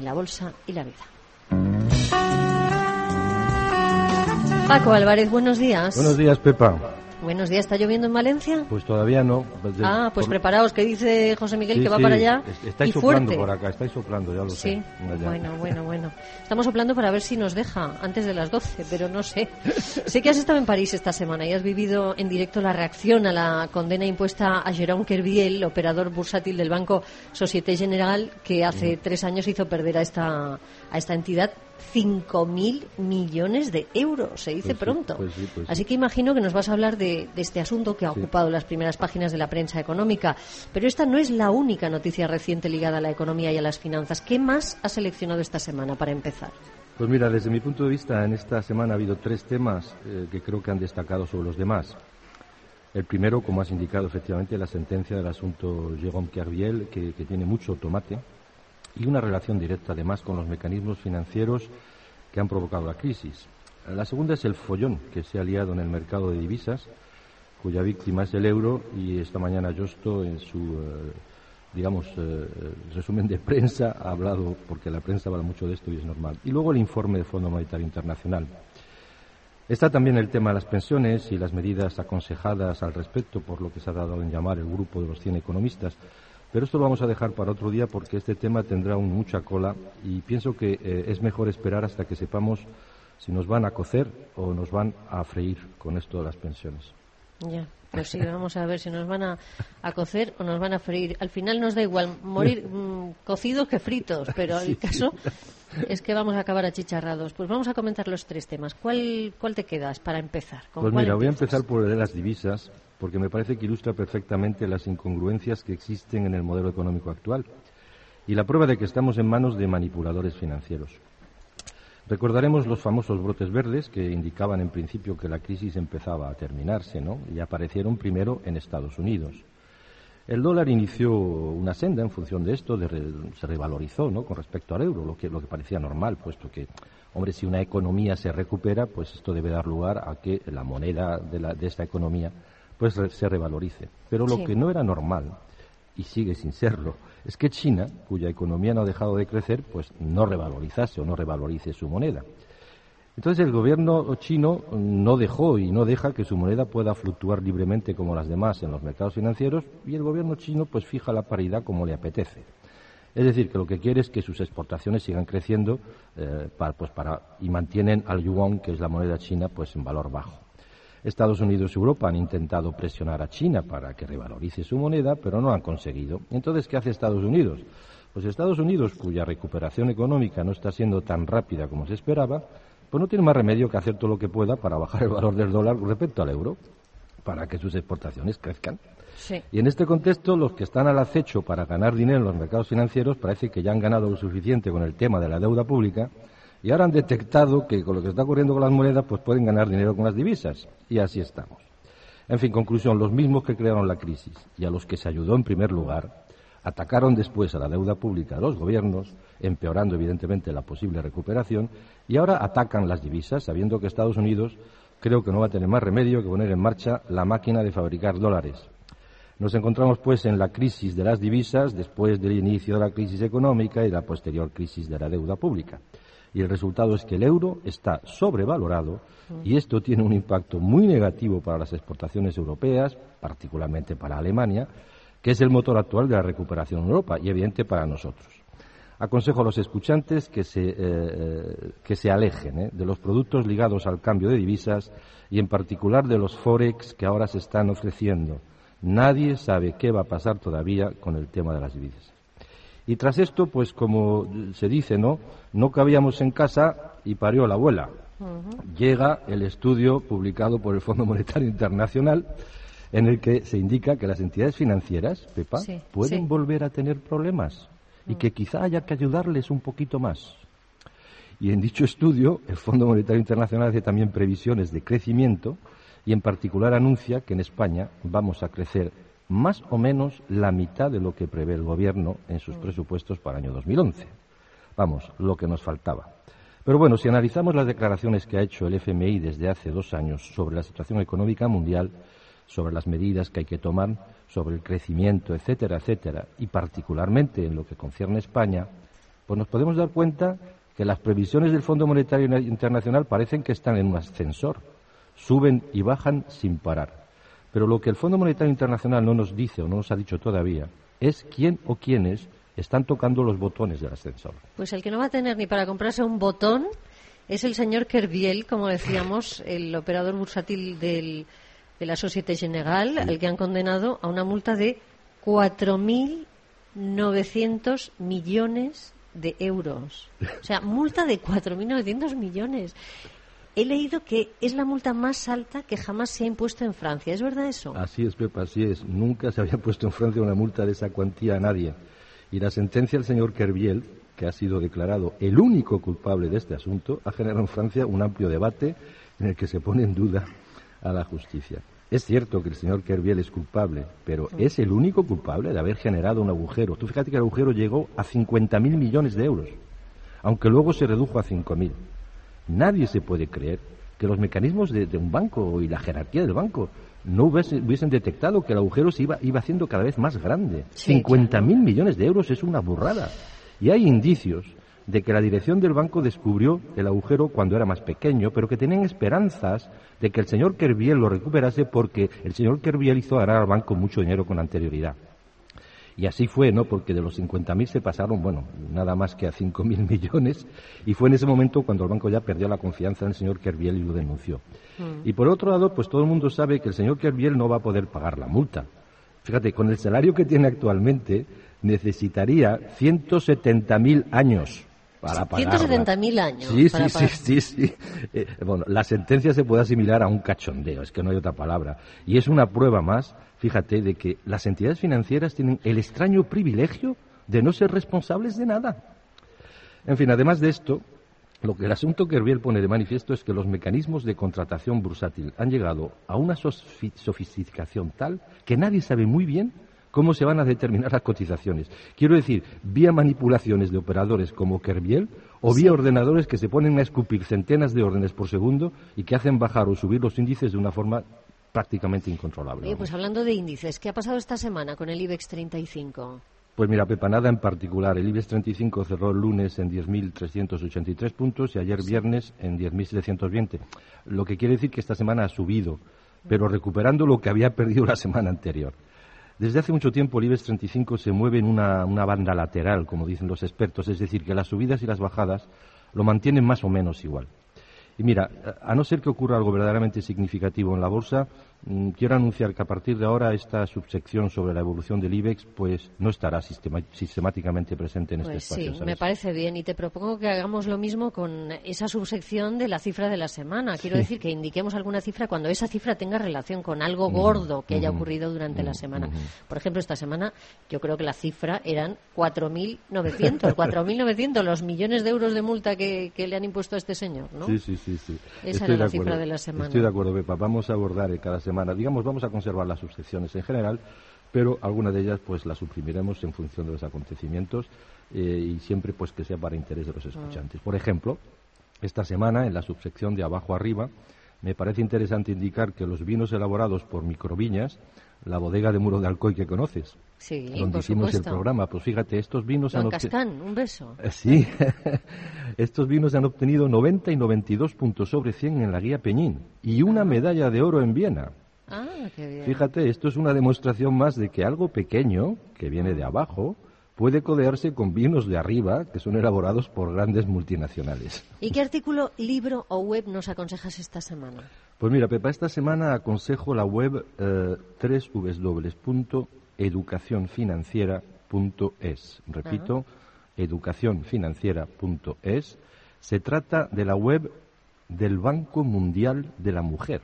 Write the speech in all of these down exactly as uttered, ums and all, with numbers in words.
la bolsa y la vida. Paco Álvarez, buenos días. Buenos días, Pepa. Buenos días, ¿está lloviendo en Valencia? Pues todavía no. Ah, pues por... preparaos, que dice José Miguel sí, que va sí, para allá. Estáis y soplando fuerte. por acá, estáis soplando, ya lo sí. sé. Sí, bueno, bueno, bueno. Estamos soplando para ver si nos deja antes de las doce, pero no sé. Sé que has estado en París esta semana y has vivido en directo la reacción a la condena impuesta a Jérôme Kerviel, operador bursátil del banco Société Générale, que hace mm. tres años hizo perder a esta, a esta entidad cinco mil millones de euros, se dice pues pronto. Sí, pues sí, pues Así sí. que imagino que nos vas a hablar de, de este asunto que ha sí. ocupado las primeras páginas de la prensa económica. Pero esta no es la única noticia reciente ligada a la economía y a las finanzas. ¿Qué más has seleccionado esta semana para empezar? Pues mira, desde mi punto de vista, en esta semana ha habido tres temas eh, que creo que han destacado sobre los demás. El primero, como has indicado, efectivamente, la sentencia del asunto Jérôme Kerviel, que, que tiene mucho tomate, y una relación directa, además, con los mecanismos financieros que han provocado la crisis. La segunda es el follón que se ha liado en el mercado de divisas, cuya víctima es el euro, y esta mañana Justo, en su, eh, digamos, eh, resumen de prensa, ha hablado, porque la prensa habla mucho de esto y es normal. Y luego el informe del Fondo Monetario Internacional. Está también el tema de las pensiones y las medidas aconsejadas al respecto por lo que se ha dado en llamar el grupo de los cien economistas. Pero esto lo vamos a dejar para otro día porque este tema tendrá un mucha cola y pienso que eh, es mejor esperar hasta que sepamos si nos van a cocer o nos van a freír con esto de las pensiones. Ya, pues sí, vamos a ver si nos van a, a cocer o nos van a freír. Al final nos da igual morir mmm, cocidos que fritos, pero sí, el caso sí. es que vamos a acabar achicharrados. Pues vamos a comentar los tres temas. ¿Cuál, cuál te quedas para empezar? ¿Con pues cuál mira, empiezas? voy a empezar por el de las divisas, porque me parece que ilustra perfectamente las incongruencias que existen en el modelo económico actual y la prueba de que estamos en manos de manipuladores financieros. Recordaremos los famosos brotes verdes que indicaban en principio que la crisis empezaba a terminarse, ¿no? Y aparecieron primero en Estados Unidos. El dólar inició una senda en función de esto, de re, se revalorizó, ¿no?, con respecto al euro, lo que, lo que parecía normal, puesto que, hombre, si una economía se recupera, pues esto debe dar lugar a que la moneda de, la, de esta economía pues re, se revalorice. Pero lo sí. que no era normal, y sigue sin serlo, es que China, cuya economía no ha dejado de crecer, pues no revalorizase o no revalorice su moneda. Entonces el gobierno chino no dejó y no deja que su moneda pueda fluctuar libremente como las demás en los mercados financieros y el gobierno chino pues fija la paridad como le apetece. Es decir, que lo que quiere es que sus exportaciones sigan creciendo eh, para, pues para, y mantienen al yuan, que es la moneda china, pues en valor bajo. Estados Unidos y Europa han intentado presionar a China para que revalorice su moneda, pero no han conseguido. Entonces, ¿qué hace Estados Unidos? Pues Estados Unidos, cuya recuperación económica no está siendo tan rápida como se esperaba, pues no tiene más remedio que hacer todo lo que pueda para bajar el valor del dólar respecto al euro, para que sus exportaciones crezcan. Sí. Y en este contexto, los que están al acecho para ganar dinero en los mercados financieros parece que ya han ganado lo suficiente con el tema de la deuda pública y ahora han detectado que con lo que está ocurriendo con las monedas pues pueden ganar dinero con las divisas. Y así estamos. En fin, conclusión, los mismos que crearon la crisis y a los que se ayudó en primer lugar atacaron después a la deuda pública de los gobiernos, empeorando evidentemente la posible recuperación, y ahora atacan las divisas, sabiendo que Estados Unidos creo que no va a tener más remedio que poner en marcha la máquina de fabricar dólares. Nos encontramos pues en la crisis de las divisas después del inicio de la crisis económica y la posterior crisis de la deuda pública. Y el resultado es que el euro está sobrevalorado y esto tiene un impacto muy negativo para las exportaciones europeas, particularmente para Alemania, que es el motor actual de la recuperación en Europa y evidente para nosotros. Aconsejo a los escuchantes que se, eh, que se alejen ¿eh? de los productos ligados al cambio de divisas y en particular de los forex que ahora se están ofreciendo. Nadie sabe qué va a pasar todavía con el tema de las divisas. Y tras esto, pues como se dice, ¿no? No cabíamos en casa y parió la abuela. Uh-huh. Llega el estudio publicado por el Fondo Monetario Internacional en el que se indica que las entidades financieras, Pepa, sí, pueden sí. volver a tener problemas uh-huh. y que quizá haya que ayudarles un poquito más. Y en dicho estudio, el Fondo Monetario Internacional hace también previsiones de crecimiento y en particular anuncia que en España vamos a crecer más o menos la mitad de lo que prevé el Gobierno en sus presupuestos para el año dos mil once. Vamos, lo que nos faltaba. Pero bueno, si analizamos las declaraciones que ha hecho el F M I desde hace dos años sobre la situación económica mundial, sobre las medidas que hay que tomar, sobre el crecimiento, etcétera, etcétera, y particularmente en lo que concierne a España, pues nos podemos dar cuenta que las previsiones del Fondo Monetario Internacional parecen que están en un ascensor. Suben y bajan sin parar. Pero lo que el Fondo Monetario Internacional no nos dice o no nos ha dicho todavía es quién o quiénes están tocando los botones del ascensor. Pues el que no va a tener ni para comprarse un botón es el señor Kerviel, como decíamos, el operador bursátil del, de la Société Générale, sí. al que han condenado a una multa de cuatro mil novecientos millones de euros. O sea, multa de cuatro mil novecientos millones. He leído que es la multa más alta que jamás se ha impuesto en Francia. ¿Es verdad eso? Así es, Pepa, así es. Nunca se había puesto en Francia una multa de esa cuantía a nadie. Y la sentencia del señor Kerviel, que ha sido declarado el único culpable de este asunto, ha generado en Francia un amplio debate en el que se pone en duda a la justicia. Es cierto que el señor Kerviel es culpable, pero es el único culpable de haber generado un agujero. Tú fíjate que el agujero llegó a cincuenta mil millones de euros, aunque luego se redujo a cinco mil. Nadie se puede creer que los mecanismos de, de un banco y la jerarquía del banco no hubiesen, hubiesen detectado que el agujero se iba, iba haciendo cada vez más grande. Sí, cincuenta mil claro. millones de euros es una burrada. Y hay indicios de que la dirección del banco descubrió el agujero cuando era más pequeño, pero que tenían esperanzas de que el señor Kerviel lo recuperase porque el señor Kerviel hizo ganar al banco mucho dinero con anterioridad. Y así fue, ¿no? Porque de los cincuenta mil se pasaron, bueno, nada más que a cinco mil millones, y fue en ese momento cuando el banco ya perdió la confianza en el señor Kerviel y lo denunció. Mm. Y por otro lado, pues todo el mundo sabe que el señor Kerviel no va a poder pagar la multa. Fíjate, con el salario que tiene actualmente, necesitaría ciento setenta mil años para pagarla. ciento setenta mil años sí, para sí, pagar. sí, sí, sí. Eh, bueno, la sentencia se puede asimilar a un cachondeo, es que no hay otra palabra. Y es una prueba más, fíjate, de que las entidades financieras tienen el extraño privilegio de no ser responsables de nada. En fin, además de esto, lo que el asunto Kerviel pone de manifiesto es que los mecanismos de contratación bursátil han llegado a una sofisticación tal que nadie sabe muy bien cómo se van a determinar las cotizaciones. Quiero decir, vía manipulaciones de operadores como Kerviel o vía sí. ordenadores que se ponen a escupir centenas de órdenes por segundo y que hacen bajar o subir los índices de una forma prácticamente incontrolable. Oye, pues hablando de índices, ¿qué ha pasado esta semana con el IBEX treinta y cinco? Pues mira, Pepa, nada en particular. El IBEX treinta y cinco cerró el lunes en diez mil trescientos ochenta y tres puntos y ayer viernes en diez mil setecientos veinte. Lo que quiere decir que esta semana ha subido, pero recuperando lo que había perdido la semana anterior. Desde hace mucho tiempo el IBEX treinta y cinco se mueve en una, una banda lateral, como dicen los expertos, es decir, que las subidas y las bajadas lo mantienen más o menos igual. Y mira, a no ser que ocurra algo verdaderamente significativo en la bolsa, mmm, quiero anunciar que a partir de ahora esta subsección sobre la evolución del IBEX pues no estará sistema, sistemáticamente presente en pues este espacio. Sí, ¿sabes? Me parece bien y te propongo que hagamos lo mismo con esa subsección de la cifra de la semana. Quiero sí. decir que indiquemos alguna cifra cuando esa cifra tenga relación con algo gordo que haya ocurrido durante la semana. Por ejemplo, esta semana yo creo que la cifra eran cuatro mil novecientos, cuatro mil novecientos los millones de euros de multa que, que le han impuesto a este señor, ¿no? Sí, sí, sí. Sí, sí. Esa Estoy era la de cifra acuerdo. de la semana. Estoy de acuerdo, Pepa. Vamos a abordar cada semana. Digamos, vamos a conservar las subsecciones en general, pero algunas de ellas pues las suprimiremos en función de los acontecimientos eh, y siempre pues que sea para interés de los escuchantes. Por ejemplo, esta semana en la subsección de abajo arriba me parece interesante indicar que los vinos elaborados por Microviñas, la bodega de Muro de Alcoy que conoces, sí, donde por hicimos supuesto. el programa, pues fíjate, estos vinos Don han Cascán, un beso. Sí, estos vinos han obtenido noventa y noventa y dos puntos sobre cien en la guía Peñín y una medalla de oro en Viena. Ah, qué bien. Fíjate, esto es una demostración más de que algo pequeño, que viene de abajo, puede codearse con vinos de arriba que son elaborados por grandes multinacionales. ¿Y qué artículo, libro o web nos aconsejas esta semana? Pues mira, Pepa, esta semana aconsejo la web eh, doble u doble u doble u punto educación financiera punto es. Repito, uh-huh. educación financiera punto es. Se trata de la web del Banco Mundial de la Mujer.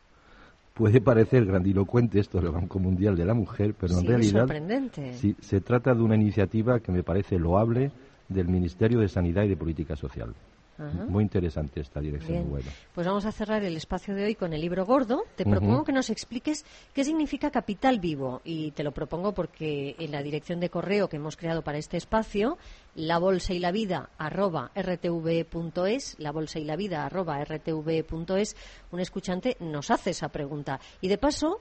Puede parecer grandilocuente esto del Banco Mundial de la Mujer, pero sí, en realidad sorprendente. Sí, se trata de una iniciativa que me parece loable del Ministerio de Sanidad y de Política Social. Ajá. Muy interesante esta dirección Bien. web. Pues vamos a cerrar el espacio de hoy con el libro gordo. Te propongo uh-huh. que nos expliques qué significa capital vivo y te lo propongo porque en la dirección de correo que hemos creado para este espacio, la bolsa y la vida arroba rtv punto es, la bolsa y la vida arroba rtv punto es, un escuchante nos hace esa pregunta y de paso,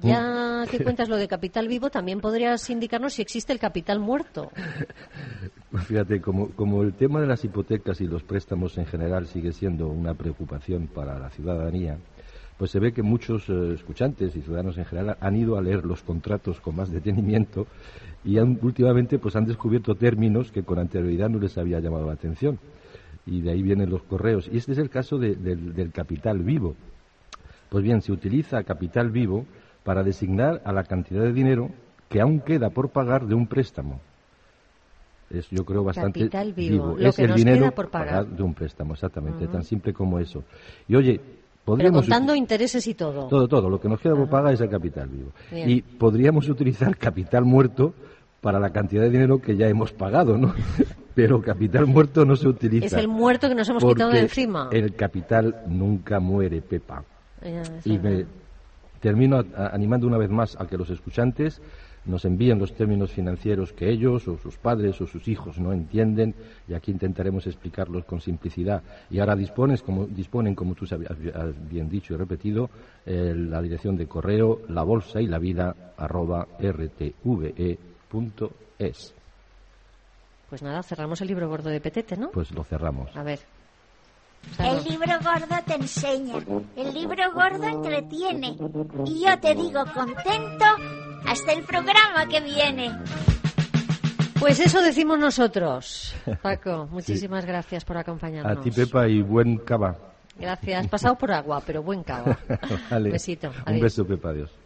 ya que cuentas lo de capital vivo, también podrías indicarnos si existe el capital muerto. Fíjate, como, como el tema de las hipotecas y los préstamos en general sigue siendo una preocupación para la ciudadanía, pues se ve que muchos eh, escuchantes y ciudadanos en general han ido a leer los contratos con más detenimiento y han, últimamente pues han descubierto términos que con anterioridad no les había llamado la atención. Y de ahí vienen los correos. Y este es el caso de, de, del capital vivo. Pues bien, se utiliza capital vivo para designar a la cantidad de dinero que aún queda por pagar de un préstamo. Es, yo creo, bastante capital vivo, vivo. Lo es que el nos dinero queda por pagar de un préstamo, exactamente, uh-huh. tan simple como eso. Y oye, pero contando intereses y todo. Todo, todo. Lo que nos queda uh-huh. por pagar es el capital vivo. Bien. Y podríamos utilizar capital muerto para la cantidad de dinero que ya hemos pagado, ¿no? Pero capital muerto no se utiliza. Es el muerto que nos hemos quitado de encima. El capital nunca muere, Pepa. Ya, y me termino a, a, animando una vez más a que los escuchantes nos envíen los términos financieros que ellos o sus padres o sus hijos no entienden, y aquí intentaremos explicarlos con simplicidad. Y ahora dispones, como, disponen, como tú has bien dicho y repetido, eh, la dirección de correo la bolsa y la vida arroba r t v e punto es. Pues nada, cerramos el libro gordo de Petete, ¿no? Pues lo cerramos. A ver. El libro gordo te enseña, el libro gordo entretiene, y yo te digo contento hasta el programa que viene. Pues eso decimos nosotros. Paco, muchísimas sí. gracias por acompañarnos. A ti, Pepa, y buen cava. Gracias, pasado por agua, pero buen cava. Vale. Un besito. Un Adiós. beso, Pepa, adiós.